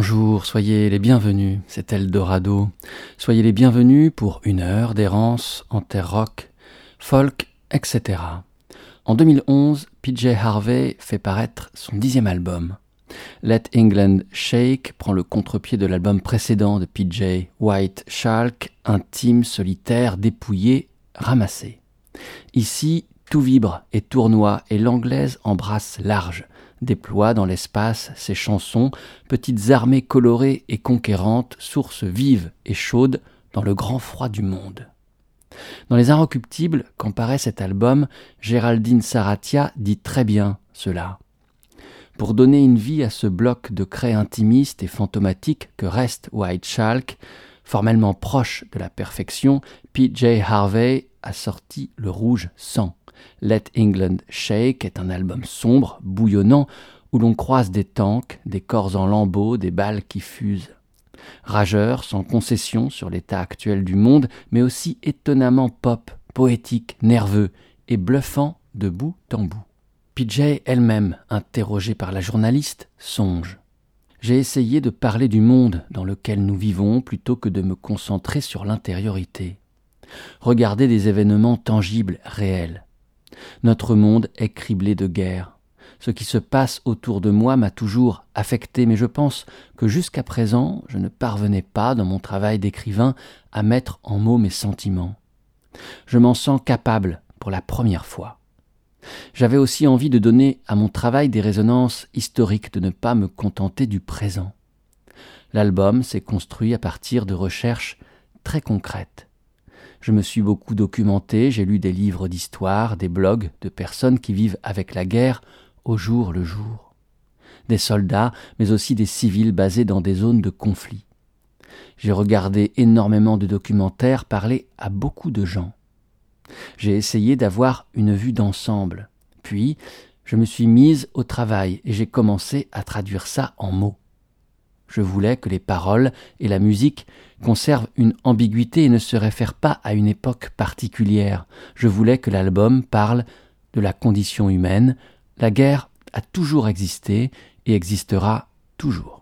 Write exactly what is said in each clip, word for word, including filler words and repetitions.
Bonjour, soyez les bienvenus, c'est Eldorado. Soyez les bienvenus pour une heure d'errance en terre rock, folk, et cetera. En deux mille onze, P J Harvey fait paraître son dixième album. Let England Shake prend le contre-pied de l'album précédent de P J, White Chalk, intime, solitaire, dépouillé, ramassé. Ici, tout vibre et tournoie et l'anglaise embrasse large, déploie dans l'espace ses chansons, petites armées colorées et conquérantes, sources vives et chaudes dans le grand froid du monde. Dans Les Inrecuptibles, quand paraît cet album, Géraldine Saratia dit très bien cela. Pour donner une vie à ce bloc de craie intimiste et fantomatique que reste White Chalk, formellement proche de la perfection, P J Harvey a sorti le rouge sang. Let England Shake est un album sombre, bouillonnant, où l'on croise des tanks, des corps en lambeaux, des balles qui fusent. Rageur, sans concession sur l'état actuel du monde, mais aussi étonnamment pop, poétique, nerveux et bluffant de bout en bout. P J elle-même, interrogée par la journaliste, songe. J'ai essayé de parler du monde dans lequel nous vivons plutôt que de me concentrer sur l'intériorité. Regarder des événements tangibles, réels. Notre monde est criblé de guerre. Ce qui se passe autour de moi m'a toujours affecté, mais je pense que jusqu'à présent, je ne parvenais pas, dans mon travail d'écrivain, à mettre en mots mes sentiments. Je m'en sens capable pour la première fois. J'avais aussi envie de donner à mon travail des résonances historiques, de ne pas me contenter du présent. L'album s'est construit à partir de recherches très concrètes. Je me suis beaucoup documenté, j'ai lu des livres d'histoire, des blogs de personnes qui vivent avec la guerre au jour le jour. Des soldats, mais aussi des civils basés dans des zones de conflit. J'ai regardé énormément de documentaires, parlé à beaucoup de gens. J'ai essayé d'avoir une vue d'ensemble. Puis, je me suis mise au travail et j'ai commencé à traduire ça en mots. Je voulais que les paroles et la musique conservent une ambiguïté et ne se réfèrent pas à une époque particulière. Je voulais que l'album parle de la condition humaine. La guerre a toujours existé et existera toujours.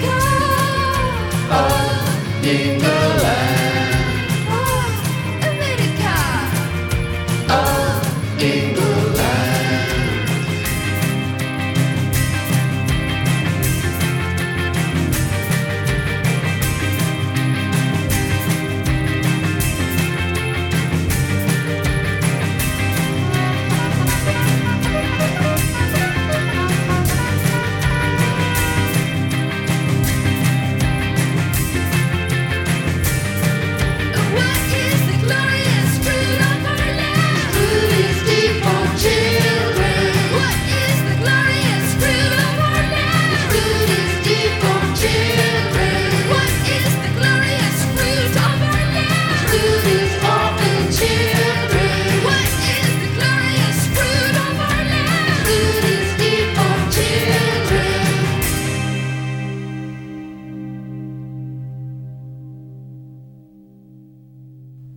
England,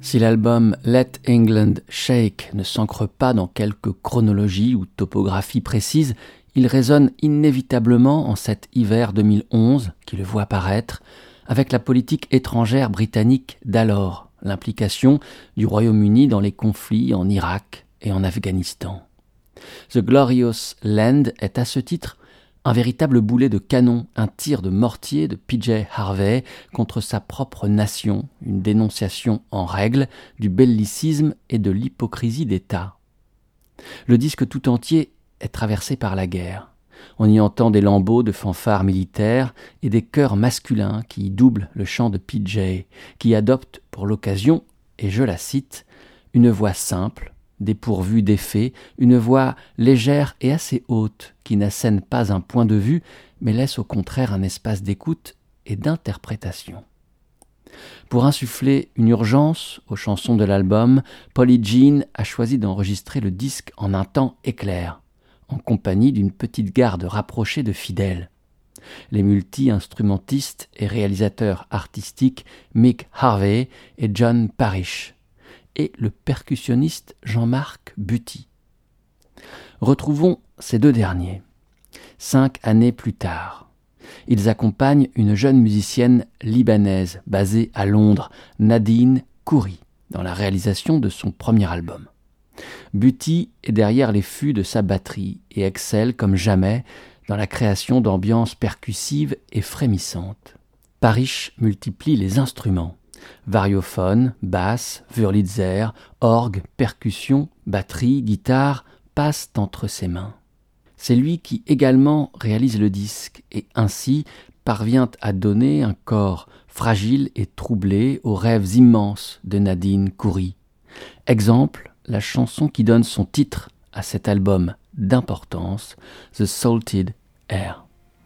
Si l'album Let England Shake ne s'ancre pas dans quelque chronologie ou topographie précise, il résonne inévitablement en cet hiver deux mille onze qui le voit paraître, avec la politique étrangère britannique d'alors, l'implication du Royaume-Uni dans les conflits en Irak et en Afghanistan. The Glorious Land est à ce titre un véritable boulet de canon, un tir de mortier de P J Harvey contre sa propre nation, une dénonciation en règle du bellicisme et de l'hypocrisie d'État. Le disque tout entier est traversé par la guerre. On y entend des lambeaux de fanfares militaires et des chœurs masculins qui doublent le chant de P J, qui adopte pour l'occasion, et je la cite, une voix simple, dépourvue d'effet, une voix légère et assez haute, qui n'assène pas un point de vue, mais laisse au contraire un espace d'écoute et d'interprétation. Pour insuffler une urgence aux chansons de l'album, Polly Jean a choisi d'enregistrer le disque en un temps éclair, en compagnie d'une petite garde rapprochée de fidèles. Les multi-instrumentistes et réalisateurs artistiques Mick Harvey et John Parrish, et le percussionniste Jean-Marc Buty. Retrouvons ces deux derniers. Cinq années plus tard, ils accompagnent une jeune musicienne libanaise basée à Londres, Nadine Khoury, dans la réalisation de son premier album. Buty est derrière les fûts de sa batterie et excelle comme jamais dans la création d'ambiances percussives et frémissantes. Parrish multiplie les instruments. Variophone, basse, Wurlitzer, orgue, percussion, batterie, guitare passent entre ses mains. C'est lui qui également réalise le disque et ainsi parvient à donner un corps fragile et troublé aux rêves immenses de Nadine Khoury. Exemple, la chanson qui donne son titre à cet album d'importance, The Salted Air.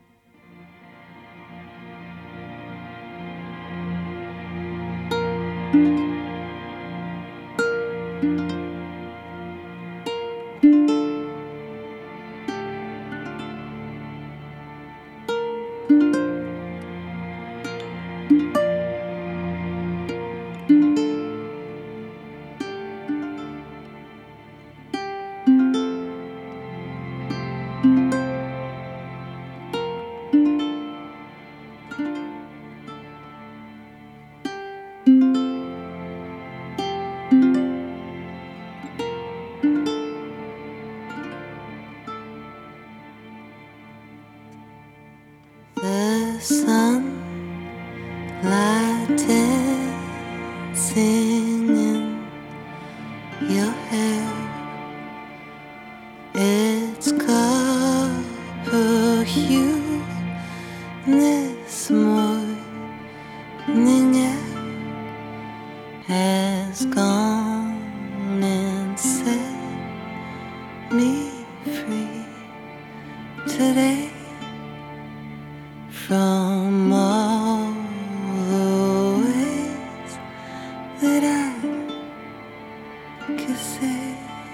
The sun lighted singing your hair, it's copper hue this morning air has gone and set me free today from all the ways that I could say.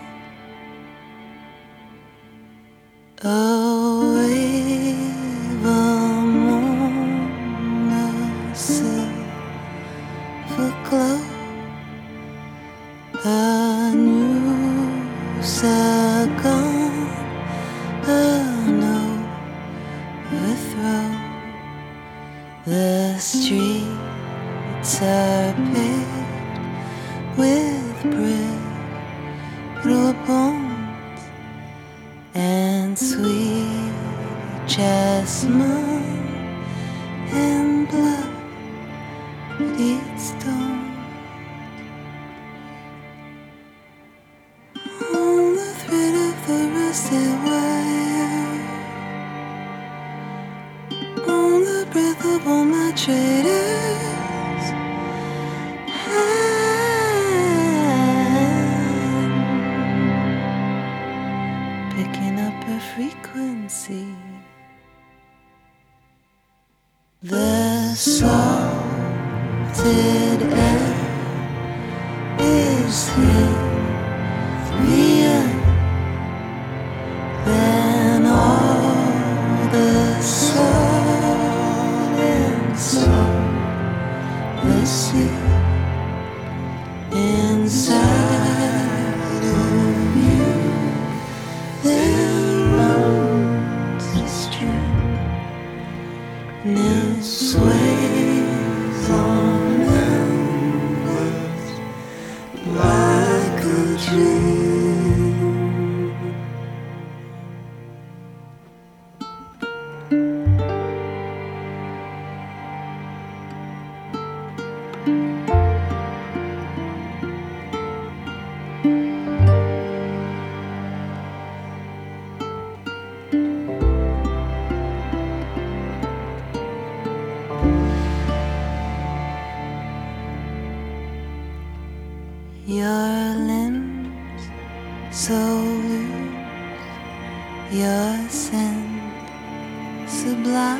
A wave among the silver glow, a new second, an overthrow. The streets are paved with brittle bones and sweet jasmine and bloody stone. On the thread of the rusted wire, on the breath of all my traitors, I'm picking up a frequency. The salted air is heavier than all the salt and salt the sea Inside of you, there runs a stream, and it sways on endless like a dream. Your limbs so loose, your scent sublime,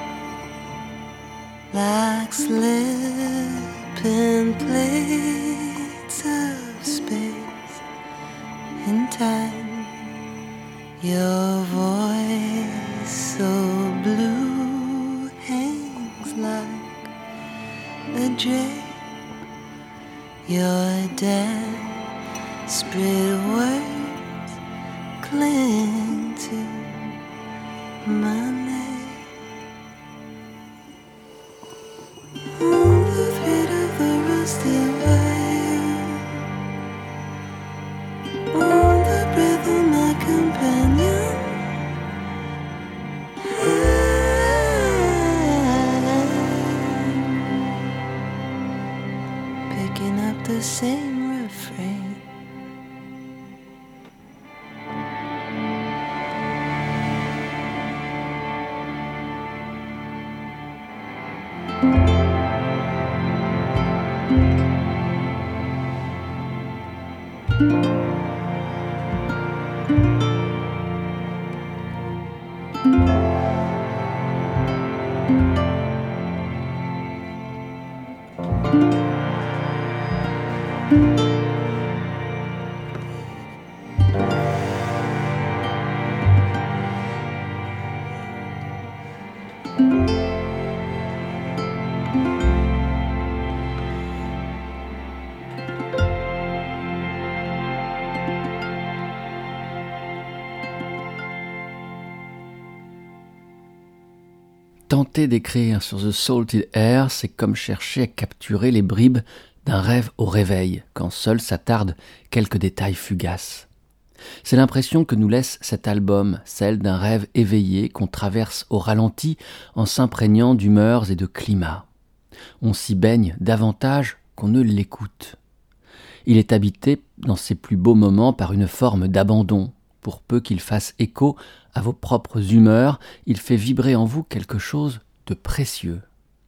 like slipping plates of space and time. Your voice so blue hangs like a drape. Your desperate words cling to my name. On the thread of the rusted wire, on the breath of my companion, picking up the same refrain. Tenter d'écrire sur The Salted Air, c'est comme chercher à capturer les bribes d'un rêve au réveil, quand seuls s'attardent quelques détails fugaces. C'est l'impression que nous laisse cet album, celle d'un rêve éveillé qu'on traverse au ralenti en s'imprégnant d'humeurs et de climats. On s'y baigne davantage qu'on ne l'écoute. Il est habité dans ses plus beaux moments par une forme d'abandon. Pour peu qu'il fasse écho à vos propres humeurs, il fait vibrer en vous quelque chose de précieux.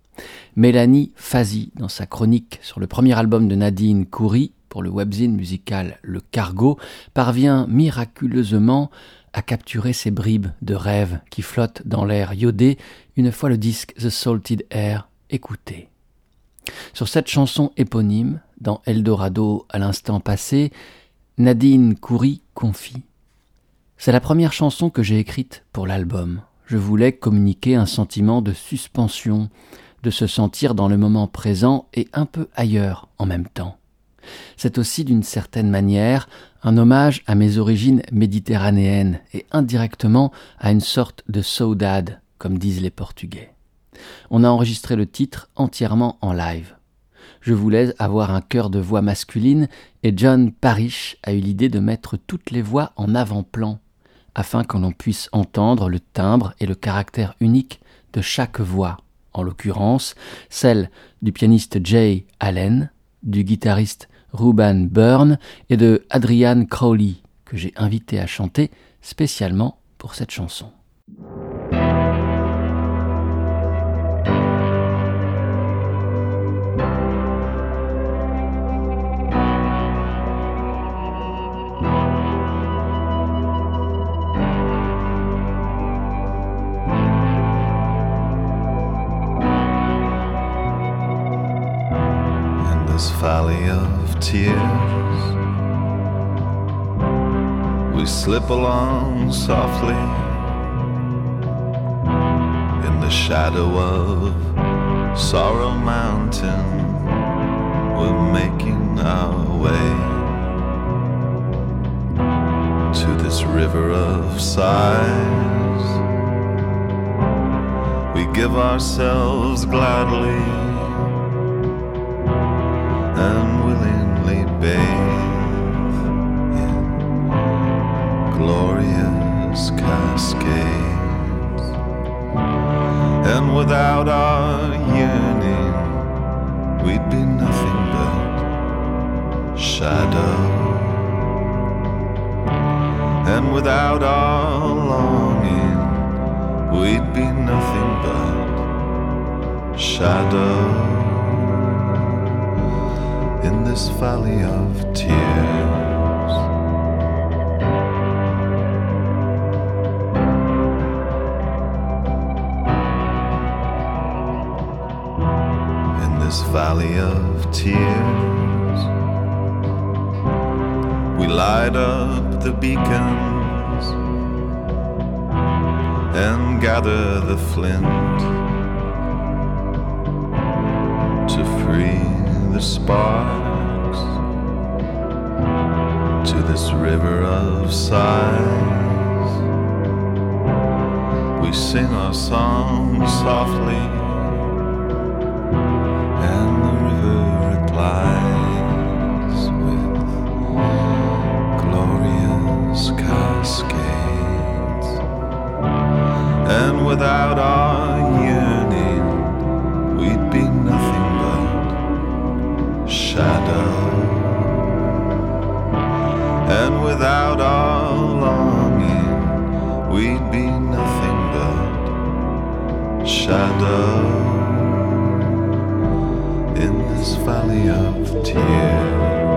Mélanie Fazi, dans sa chronique sur le premier album de Nadine Khoury, pour le webzine musical Le Cargo, parvient miraculeusement à capturer ces bribes de rêves qui flottent dans l'air iodé une fois le disque The Salted Air écouté. Sur cette chanson éponyme, dans Eldorado à l'instant passé, Nadine Khoury confie: c'est la première chanson que j'ai écrite pour l'album. Je voulais communiquer un sentiment de suspension, de se sentir dans le moment présent et un peu ailleurs en même temps. C'est aussi d'une certaine manière un hommage à mes origines méditerranéennes et indirectement à une sorte de saudade, comme disent les Portugais. On a enregistré le titre entièrement en live. Je voulais avoir un chœur de voix masculine et John Parrish a eu l'idée de mettre toutes les voix en avant-plan, afin que l'on puisse entendre le timbre et le caractère unique de chaque voix, en l'occurrence celle du pianiste Jay Allen, du guitariste Ruben Byrne et de Adrian Crowley, que j'ai invité à chanter spécialement pour cette chanson. This valley of tears, we slip along softly in the shadow of Sorrow Mountain. We're making our sighs. We give ourselves gladly and willingly bathe in glorious cascades. And without our yearning, we'd be nothing but shadow. And without our longing, we'd be nothing but shadow in this valley of tears. In this valley of tears, we light up the beacons and gather the flint to free the sparks to this river of sighs. We sing our song softly and the river replies with glorious cascades. And without our yearning, we'd be nothing but shadow. And without our longing, we'd be nothing but shadow in this valley of tears.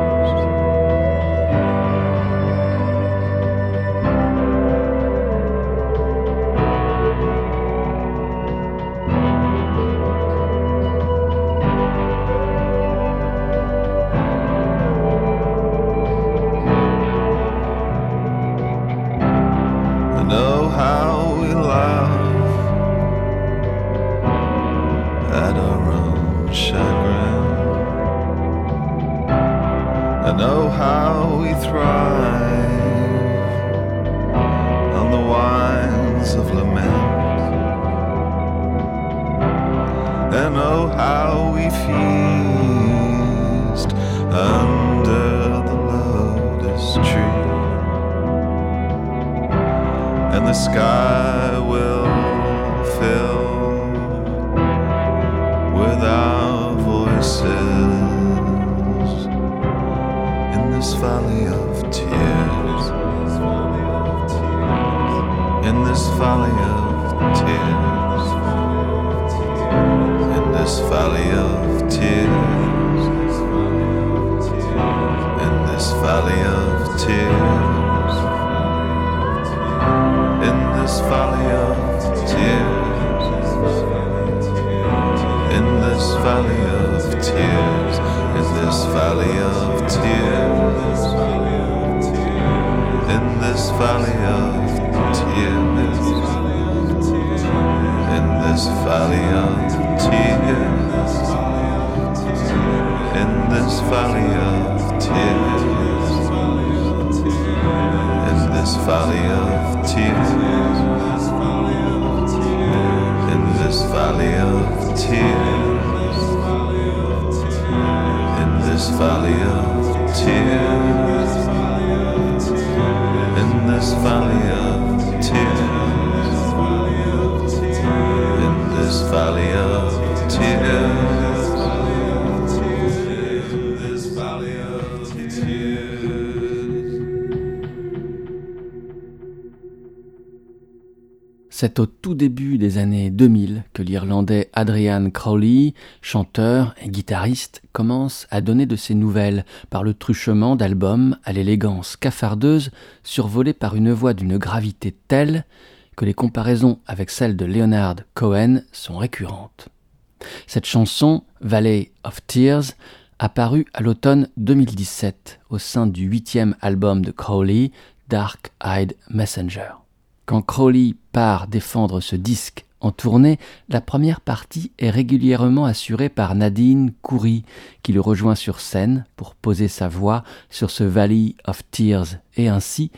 C'est au tout début des années deux mille que l'Irlandais Adrian Crowley, chanteur et guitariste, commence à donner de ses nouvelles par le truchement d'albums à l'élégance cafardeuse, survolés par une voix d'une gravité telle que les comparaisons avec celle de Leonard Cohen sont récurrentes. Cette chanson, Valley of Tears, apparue à l'automne deux mille dix-sept au sein du huitième album de Crowley, Dark Eyed Messenger. Quand Crowley part défendre ce disque en tournée, la première partie est régulièrement assurée par Nadine Khoury, qui le rejoint sur scène pour poser sa voix sur ce Valley of Tears et ainsi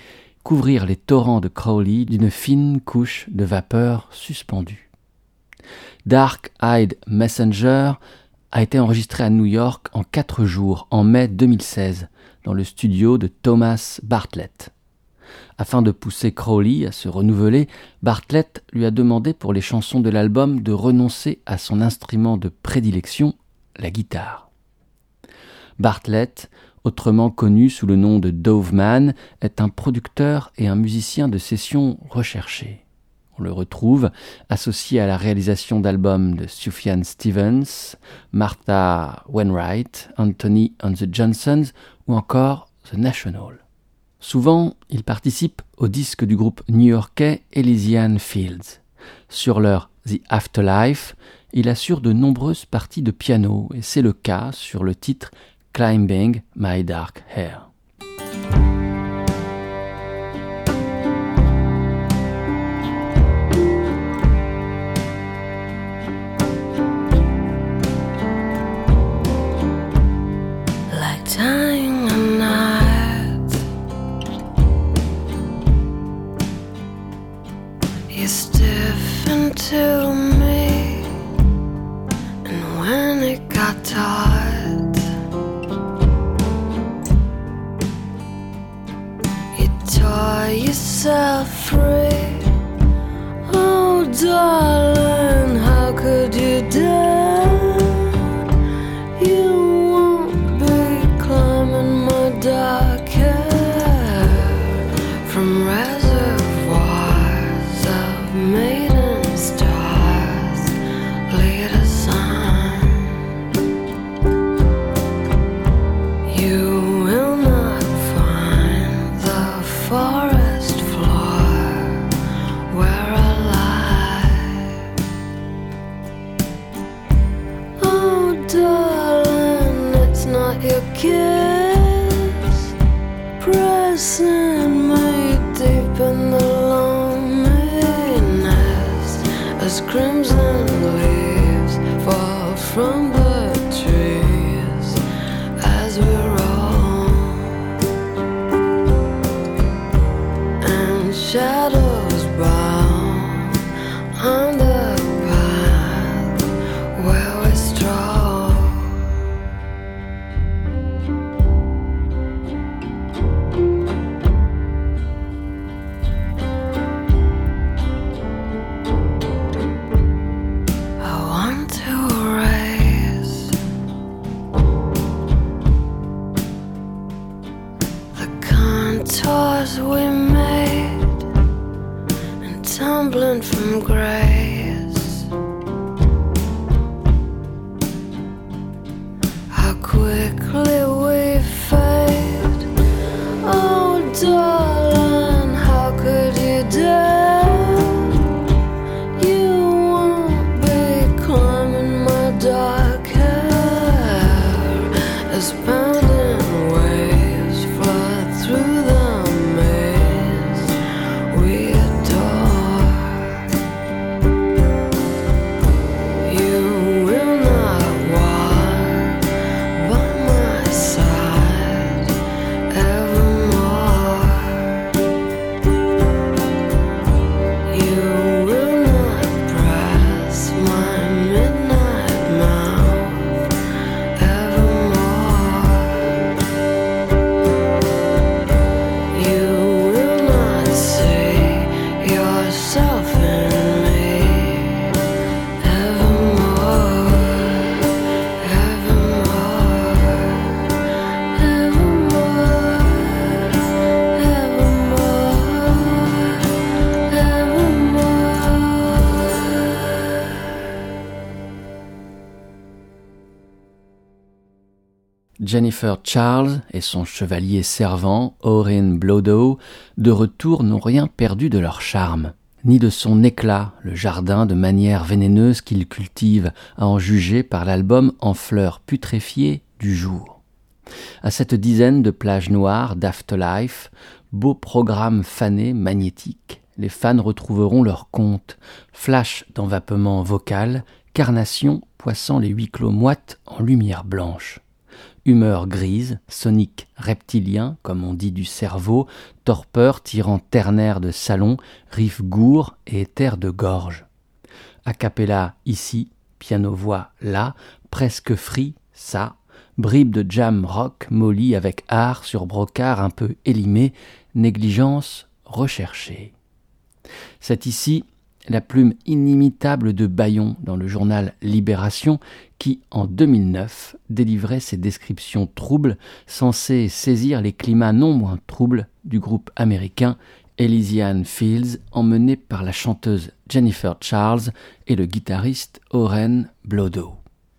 couvrir les torrents de Crowley d'une fine couche de vapeur suspendue. Dark-Eyed Messenger a été enregistré à New York en quatre jours, en mai deux mille seize, dans le studio de Thomas Bartlett. Afin de pousser Crowley à se renouveler, Bartlett lui a demandé pour les chansons de l'album de renoncer à son instrument de prédilection, la guitare. Bartlett, autrement connu sous le nom de Doveman, est un producteur et un musicien de session recherché. On le retrouve associé à la réalisation d'albums de Sufjan Stevens, Martha Wainwright, Anthony and the Johnsons ou encore The National. Souvent, il participe au disque du groupe new-yorkais Elysian Fields. Sur leur The Afterlife, il assure de nombreuses parties de piano et c'est le cas sur le titre Climbing My Dark Hair. Like tying a knot, you stiffen to me, and when it got taut, you tore yourself free. Oh darling, how could you dare? You dark hair from reservoirs of maiden stars lead us on. You will not find the forest floor where I lie. Oh darling, it's not your kiss pressing me deep in the loneliness as crimson leaves fall from the trees as we roll, and shadows bow on the path where we stroll. We made and tumbling from grace, how quickly we fade. Oh darling, how could you dare? You won't be climbing my dark hair as pounding waves flood through the Jennifer Charles et son chevalier servant, Orin Blodow, de retour n'ont rien perdu de leur charme, ni de son éclat, le jardin de manière vénéneuse qu'il cultive, à en juger par l'album En fleurs putréfiées du jour. À cette dizaine de plages noires d'Afterlife, beau programme fané magnétique, les fans retrouveront leur compte, flash d'envapement vocal, carnation poissant les huis clos moites en lumière blanche. Humeur grise, sonique reptilien, comme on dit du cerveau, torpeur tirant ternaire de salon, riff gourd et éther de gorge. A cappella ici, piano-voix là, presque free ça, bribe de jam rock molly avec art sur brocart un peu élimé, négligence recherchée. C'est ici la plume inimitable de Bayon dans le journal Libération qui, en deux mille neuf, délivrait ses descriptions troubles censées saisir les climats non moins troubles du groupe américain Elysian Fields, emmené par la chanteuse Jennifer Charles et le guitariste Oren Blodo.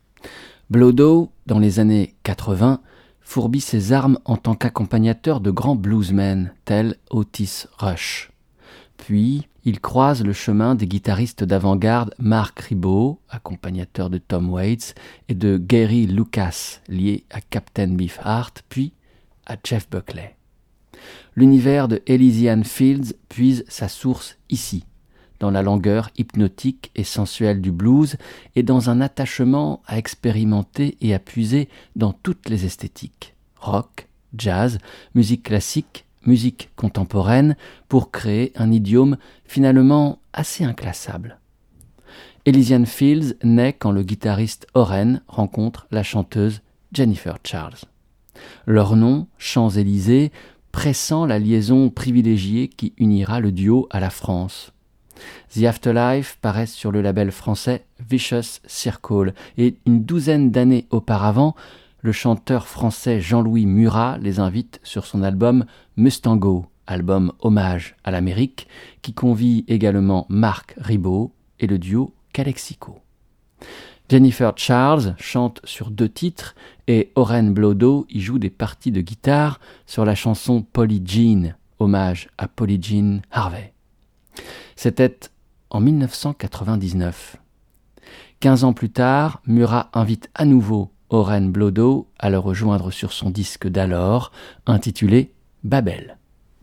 Blodo, dans les années quatre-vingts, fourbit ses armes en tant qu'accompagnateur de grands bluesmen tels Otis Rush. Puis, il croise le chemin des guitaristes d'avant-garde Mark Ribot, accompagnateur de Tom Waits, et de Gary Lucas, lié à Captain Beefheart, puis à Jeff Buckley. L'univers de Elysian Fields puise sa source ici, dans la langueur hypnotique et sensuelle du blues et dans un attachement à expérimenter et à puiser dans toutes les esthétiques, rock, jazz, musique classique, musique contemporaine, pour créer un idiome finalement assez inclassable. Elysian Fields naît quand le guitariste Oren rencontre la chanteuse Jennifer Charles. Leur nom, Champs-Élysées, pressent la liaison privilégiée qui unira le duo à la France. The Afterlife paraît sur le label français Vicious Circle et une douzaine d'années auparavant, le chanteur français Jean-Louis Murat les invite sur son album Mustango, album hommage à l'Amérique, qui convie également Mark Ribot et le duo Calexico. Jennifer Charles chante sur deux titres et Oren Blodo y joue des parties de guitare sur la chanson Polly Jean, hommage à Polly Jean Harvey. C'était en dix-neuf cent quatre-vingt-dix-neuf. Quinze ans plus tard, Murat invite à nouveau Oren Blodo à le rejoindre sur son disque d'alors, intitulé Babel.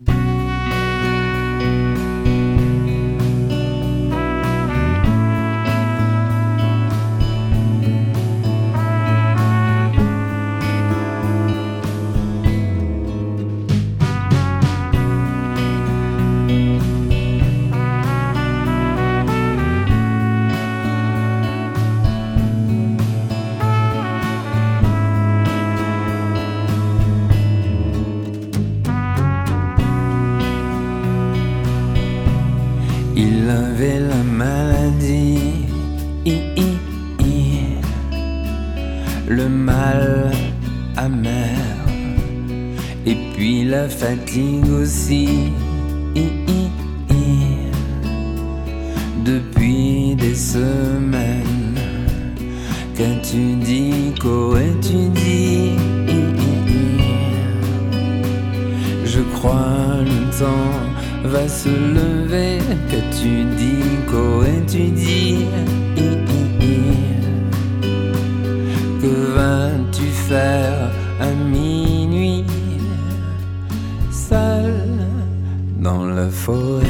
Il avait la maladie, I, I, I, le mal amer, et puis la fatigue aussi, I, I, I, depuis des semaines. Qu'as-tu dit, qu'aurais-tu dit, I, I, I. Je crois le temps va se lever, qu'as-tu dit, qu'aurais-tu dit, I, I, I. Que vas-tu faire à minuit, seul dans la forêt?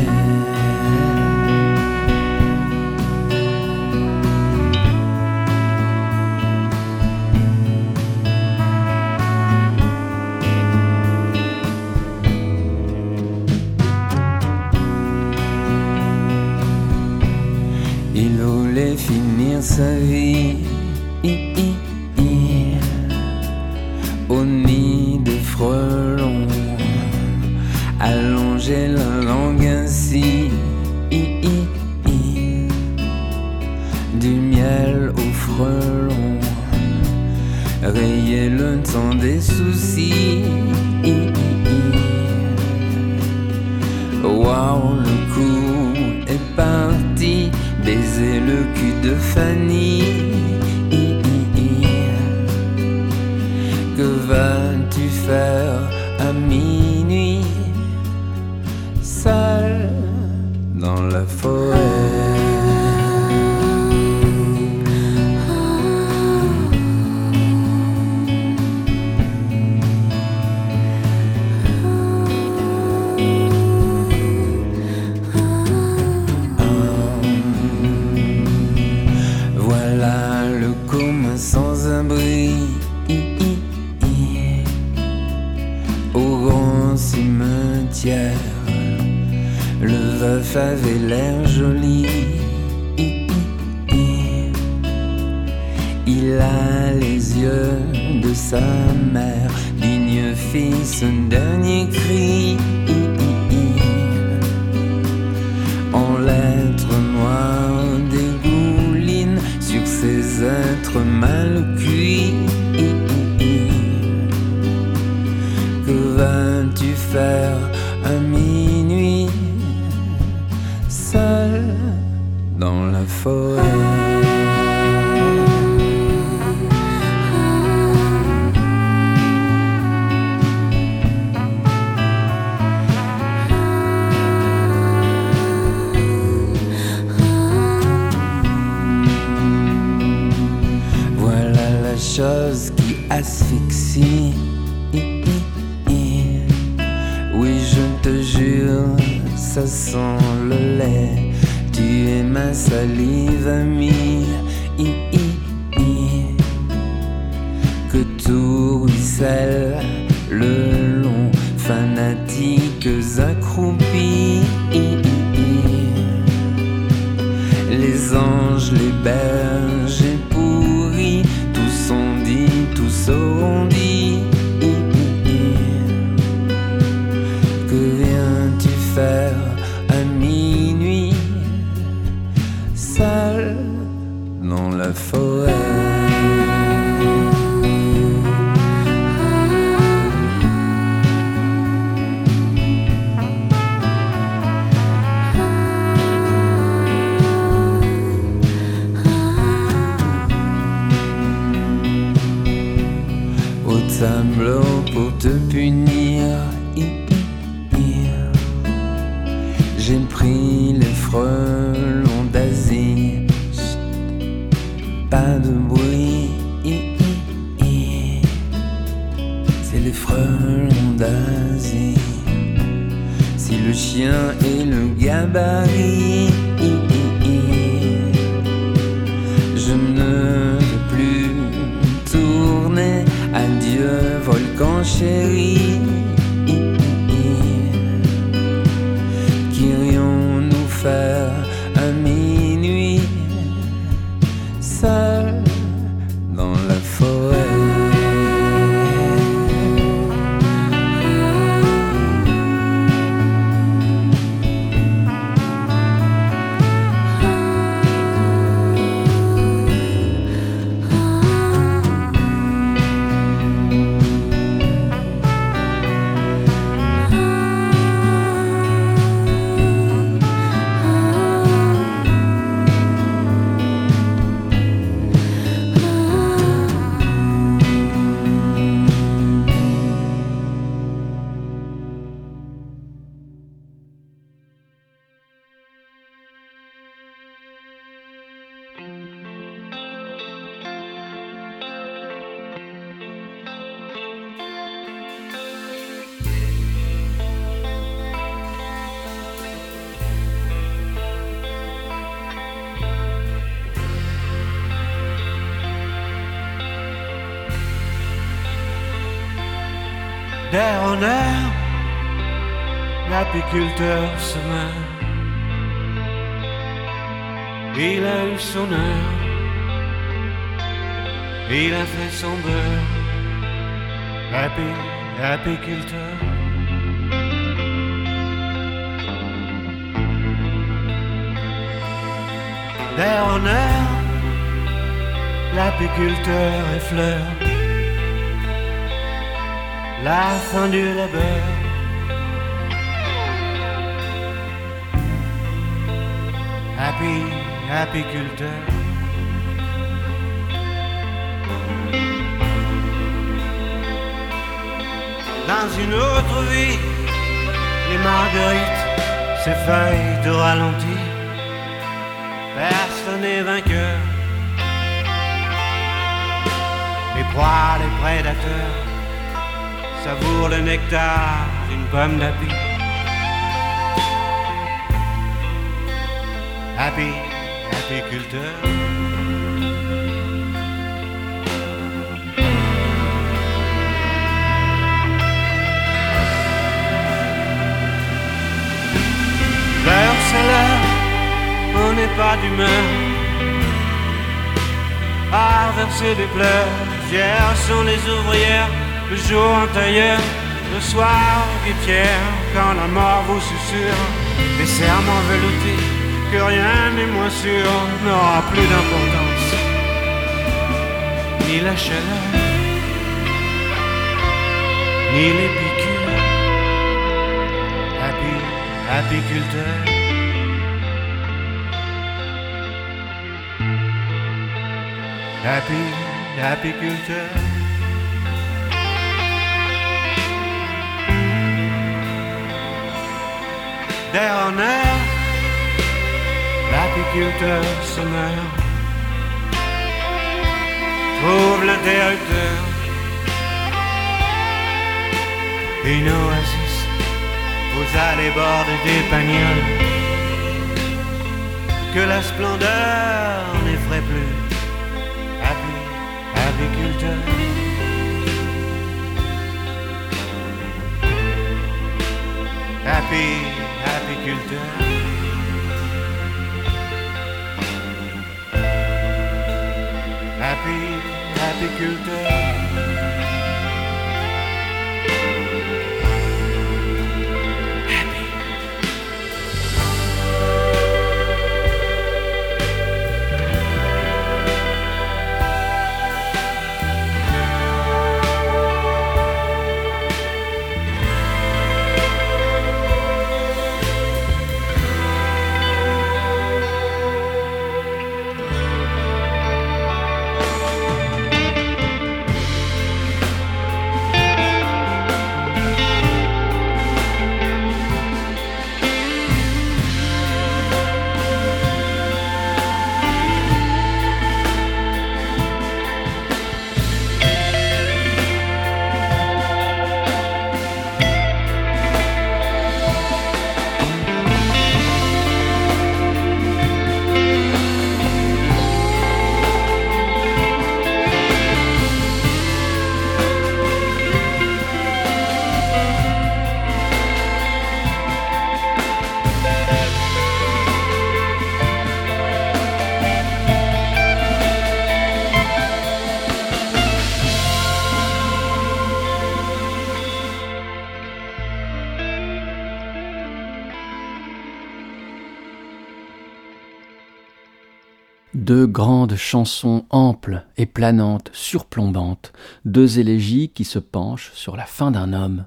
Il voulait finir sa vie, I, I, I, au nid de frelons, allonger la langue ainsi, I, I, I, du miel aux frelons, rayer le temps des soucis, I, I, I. Wow, le coup est parti, baiser le cul de Fanny, I, I, I. Que vas-tu faire à minuit, seul dans la forêt? Sans abri, I, I, cimetière. Le veuf avait l'air joli. Il a les yeux de sa mère, digne fils, un dernier cri. En lettres noires dégouline sur ces êtres mal cuits. Que vas-tu faire à minuit, seul dans la forêt? Chose qui asphyxie. Oui, je te jure, ça sent le lait. Tu es ma salive amie. Que tout ruisselle le long, fanatiques accroupis. Les anges, les bergers pourris, sont dit, tous seront dit. Que viens-tu faire à minuit, seul dans la forêt? Tableau pour te punir. J'ai pris les frelons d'Asie. Pas de bruit. C'est les frelons d'Asie. Si le chien est le gabarit, je ne veux plus tourner. Adieu, volcan chéri. Qu'irions-nous faire à minuit, seul dans la forêt? D'air en air, l'apiculteur se meurt. Il a eu son heure, il a fait son beurre. L'api, l'apiculteur. D'air en air, l'apiculteur effleure la fin du labeur. Happy, apiculteur. Dans une autre vie, les marguerites, ces feuilles de ralenti, personne n'est vainqueur. Les proies, les prédateurs savoure le nectar d'une pomme d'api. Happy, apiculteur. pas d'humeur à verser des pleurs. Hier sont les ouvrières, le jour un tailleur, le soir guettière, quand la mort vous susurre des serments veloutés que rien n'est moins sûr, n'aura plus d'importance, ni la chaleur, ni les piqûres. Happy, apiculteur. Happy, apiculteur. D'air en air, l'apiculteur se meurt. Trouve l'interrupteur, une oasis, vous allez border des pagnoles, que la splendeur n'effraie plus. Happy, apiculteur. Happy, apiculteur. Happy, apiculteur. Deux grandes chansons amples et planantes, surplombantes, deux élégies qui se penchent sur la fin d'un homme.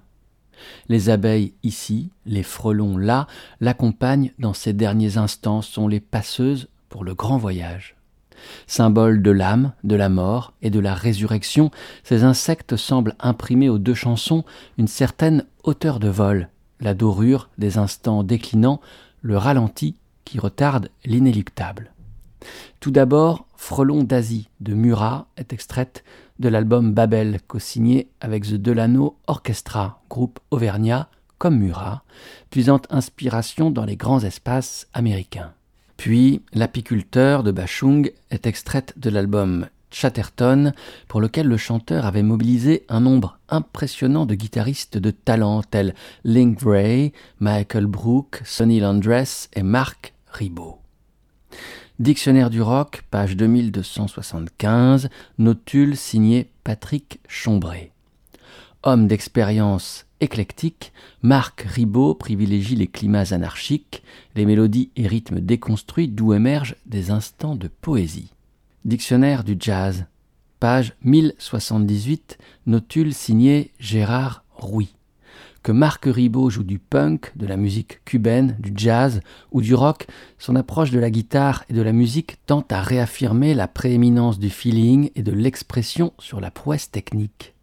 Les abeilles ici, les frelons là, l'accompagnent dans ces derniers instants, sont les passeuses pour le grand voyage. Symboles de l'âme, de la mort et de la résurrection, ces insectes semblent imprimer aux deux chansons une certaine hauteur de vol, la dorure des instants déclinants, le ralenti qui retarde l'inéluctable. Tout d'abord, Frelons d'Asie de Murat est extraite de l'album Babel, co-signé avec The Delano Orchestra, groupe auvergnat comme Murat, puisant inspiration dans les grands espaces américains. Puis, L'apiculteur de Bashung est extraite de l'album Chatterton, pour lequel le chanteur avait mobilisé un nombre impressionnant de guitaristes de talent tels Link Wray, Michael Brook, Sonny Landreth et Marc Ribot. Dictionnaire du rock, page deux mille deux cent soixante-quinze, notule signé Patrick Chombré. Homme d'expérience éclectique, Marc Ribot privilégie les climats anarchiques, les mélodies et rythmes déconstruits d'où émergent des instants de poésie. Dictionnaire du jazz, page mille soixante-dix-huit, notule signé Gérard Rouy. Que Marc Ribot joue du punk, de la musique cubaine, du jazz ou du rock, son approche de la guitare et de la musique tend à réaffirmer la prééminence du feeling et de l'expression sur la prouesse technique.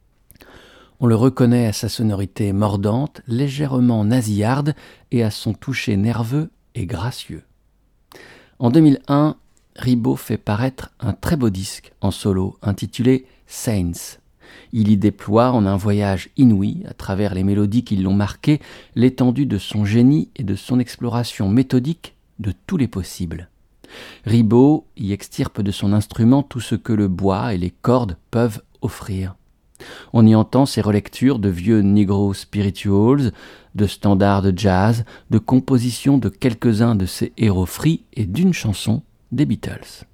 On le reconnaît à sa sonorité mordante, légèrement nasillarde et à son toucher nerveux et gracieux. En deux mille un, Ribot fait paraître un très beau disque en solo intitulé Saints. Il y déploie en un voyage inouï, à travers les mélodies qui l'ont marqué, l'étendue de son génie et de son exploration méthodique de tous les possibles. Ribot y extirpe de son instrument tout ce que le bois et les cordes peuvent offrir. On y entend ses relectures de vieux negro spirituals, de standards de jazz, de compositions de quelques-uns de ses héros free et d'une chanson des Beatles.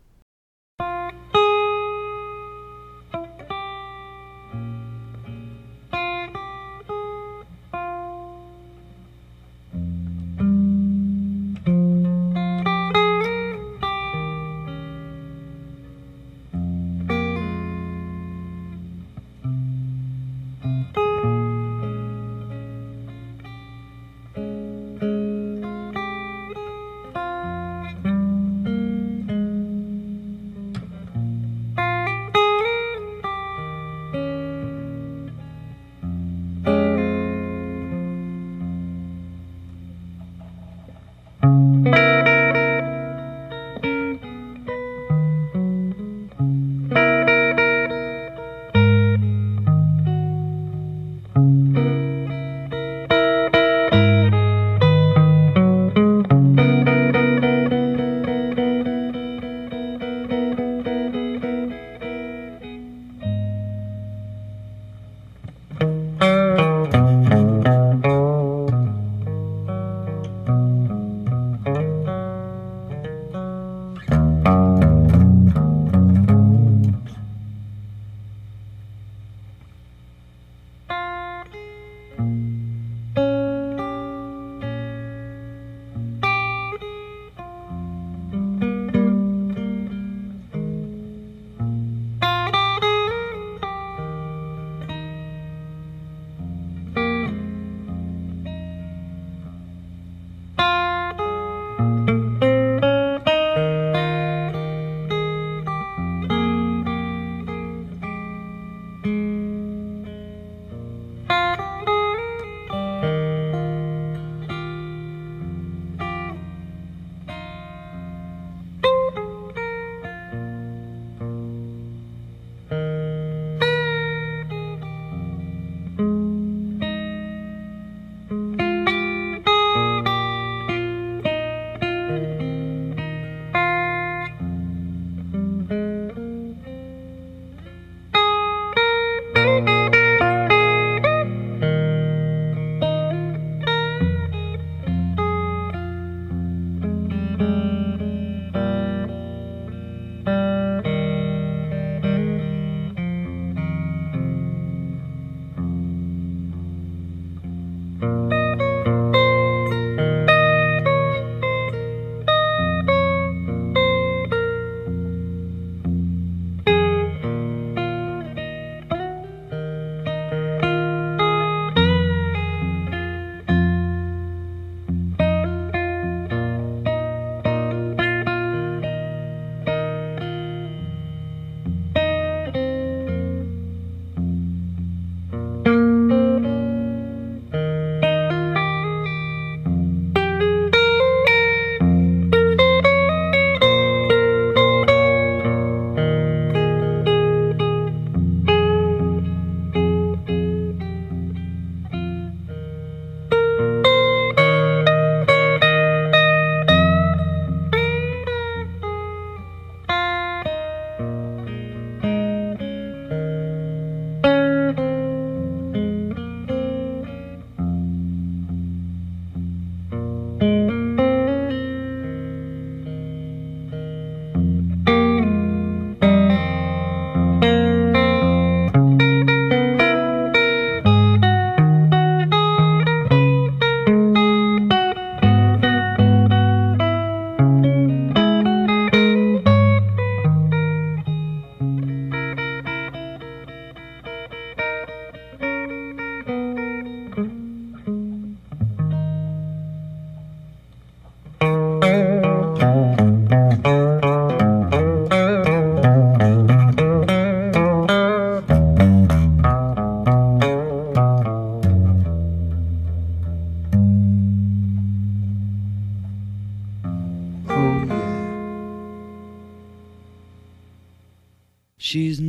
She's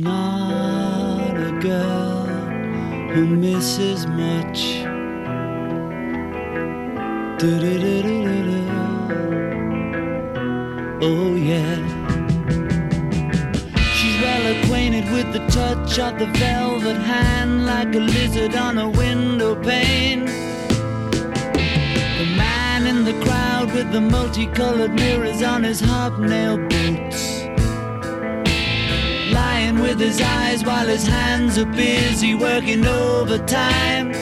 not a girl who misses much. Du-du-du-du-du-du. Oh yeah. She's well acquainted with the touch of the velvet hand, like a lizard on a window pane. The man man in the crowd with the multicolored mirrors on his hobnail boots, lying with his eyes while his hands are busy working overtime.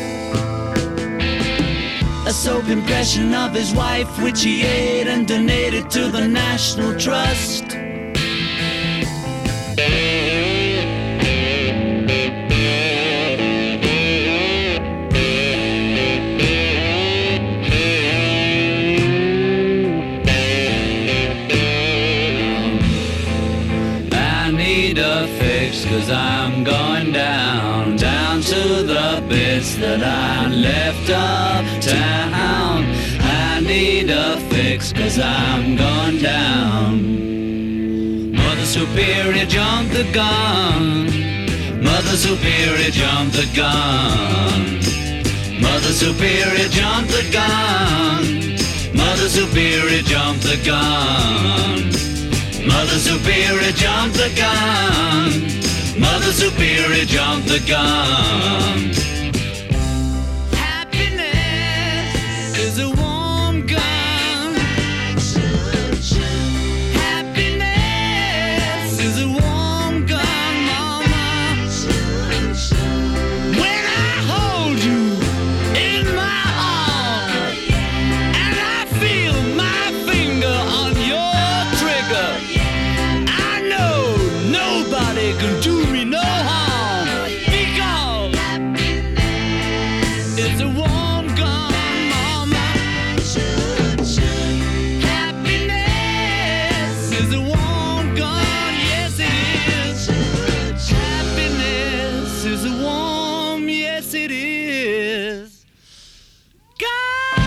A soap impression of his wife which he ate and donated to the National Trust. Cause I'm going down, down to the bits that I left uptown. I need a fix cause I'm going down. Mother Superior jumped the gun. Mother Superior jumped the gun. Mother Superior jumped the gun. Mother Superior jumped the gun. Mother Superior jumped the gun. Mother Superior jumped the gun. Happiness is a warm gun. Happiness is a warm gun, mama. When I hold you in my arms and I feel my finger on your trigger, I know nobody can do me no harm, because it's a warm gun, mama. Happiness is a warm gun, yes it is. Happiness is a warm, yes it is. God,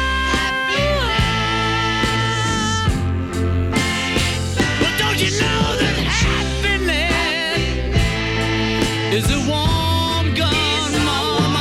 happiness. Well, don't you know that happiness is a warm gun, mama?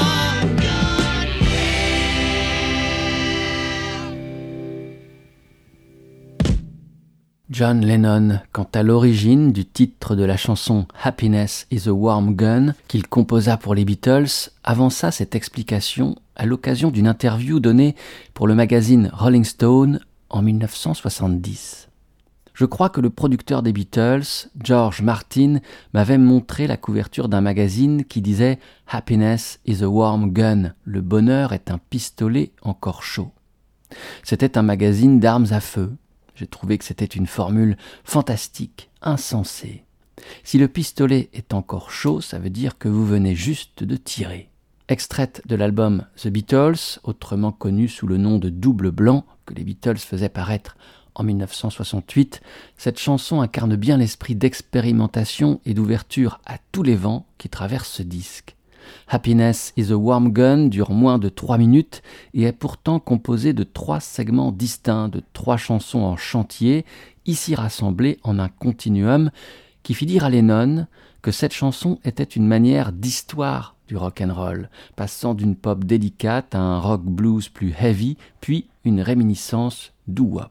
John Lennon, quant à l'origine du titre de la chanson Happiness is a Warm Gun qu'il composa pour les Beatles, avança cette explication à l'occasion d'une interview donnée pour le magazine Rolling Stone en dix-neuf cent soixante-dix. Je crois que le producteur des Beatles, George Martin, m'avait montré la couverture d'un magazine qui disait « Happiness is a warm gun », le bonheur est un pistolet encore chaud. C'était un magazine d'armes à feu. J'ai trouvé que c'était une formule fantastique, insensée. Si le pistolet est encore chaud, ça veut dire que vous venez juste de tirer. Extraite de l'album The Beatles, autrement connu sous le nom de Double Blanc, que les Beatles faisaient paraître en dix-neuf cent soixante-huit, cette chanson incarne bien l'esprit d'expérimentation et d'ouverture à tous les vents qui traversent ce disque. Happiness is a Warm Gun dure moins de trois minutes et est pourtant composée de trois segments distincts, de trois chansons en chantier, ici rassemblées en un continuum qui fit dire à Lennon que cette chanson était une manière d'histoire du rock'n'roll, passant d'une pop délicate à un rock blues plus heavy, puis une réminiscence doo-wop.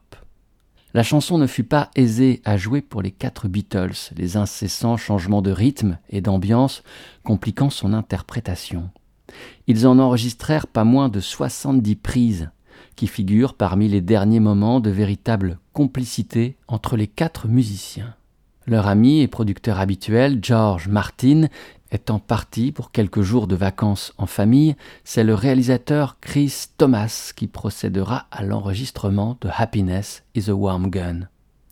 La chanson ne fut pas aisée à jouer pour les quatre Beatles, les incessants changements de rythme et d'ambiance compliquant son interprétation. Ils en enregistrèrent pas moins de soixante-dix prises, qui figurent parmi les derniers moments de véritable complicité entre les quatre musiciens. Leur ami et producteur habituel, George Martin, étant parti pour quelques jours de vacances en famille, c'est le réalisateur Chris Thomas qui procédera à l'enregistrement de Happiness is a Warm Gun.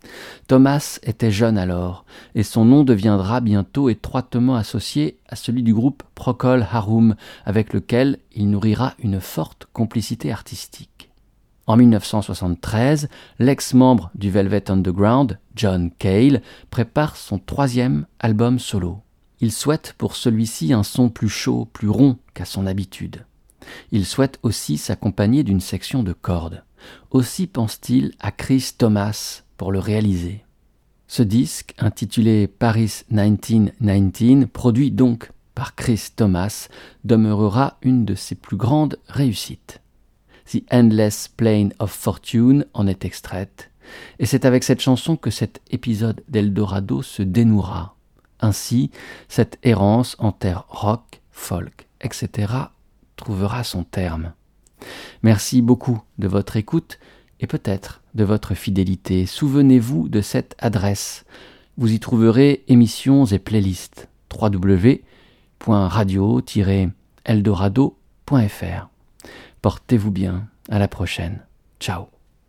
Thomas était jeune alors, et son nom deviendra bientôt étroitement associé à celui du groupe Procol Harum, avec lequel il nourrira une forte complicité artistique. En dix-neuf cent soixante-treize, l'ex-membre du Velvet Underground, John Cale, prépare son troisième album solo. Il souhaite pour celui-ci un son plus chaud, plus rond qu'à son habitude. Il souhaite aussi s'accompagner d'une section de cordes. Aussi pense-t-il à Chris Thomas pour le réaliser. Ce disque, intitulé Paris dix-neuf dix-neuf, produit donc par Chris Thomas, demeurera une de ses plus grandes réussites. The Endless Plane of Fortune en est extraite, et c'est avec cette chanson que cet épisode d'Eldorado se dénouera. Ainsi, cette errance en terre rock, folk, et cetera trouvera son terme. Merci beaucoup de votre écoute et peut-être de votre fidélité. Souvenez-vous de cette adresse. Vous y trouverez émissions et playlists w w w point radio tiret eldorado point f r. Portez-vous bien, à la prochaine. Ciao.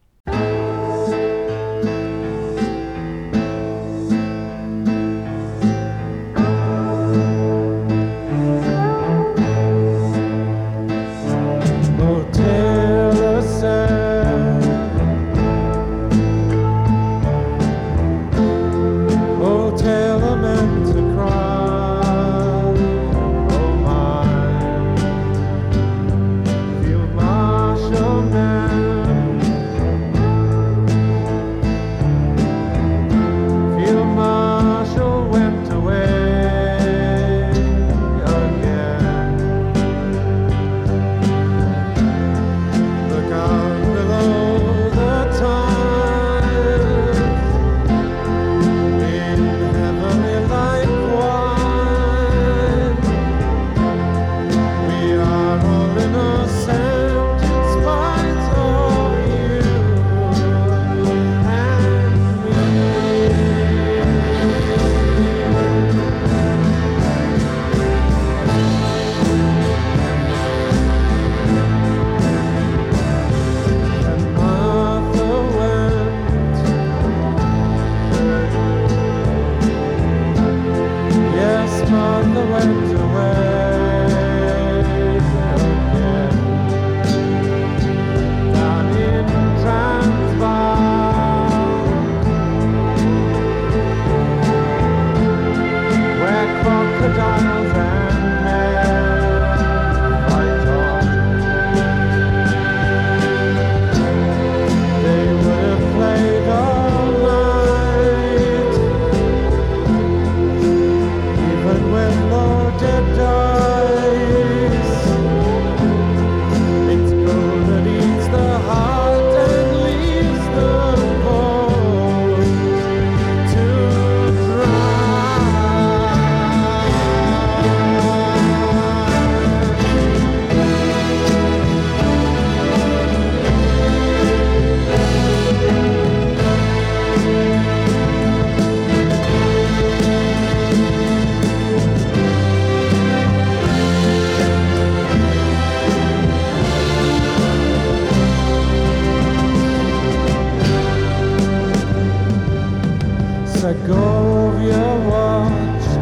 Segovia watched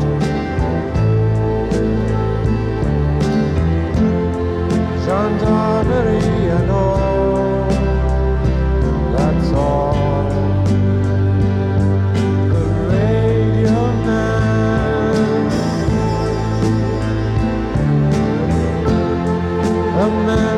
gendarmerie and all, that's all. The radio man, a man